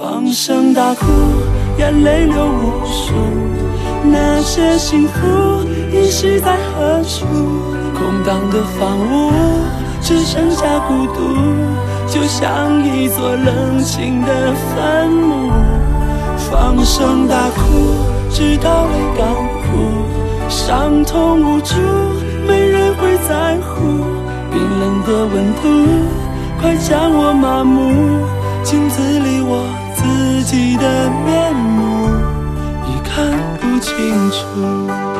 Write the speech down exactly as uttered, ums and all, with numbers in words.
放声大哭，眼泪流无数，那些幸福遗失在何处？空荡的房屋只剩下孤独，就像一座冷清的坟墓。放声大哭，直到泪干枯，伤痛无助，没人会在乎。冰冷的温度快将我麻木，镜子里我自己的面目已看不清楚。